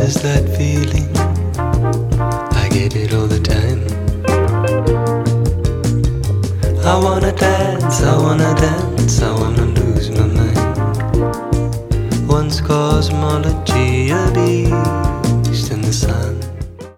is that feeling? I get it all the time. I wanna dance, I wanna dance, I wanna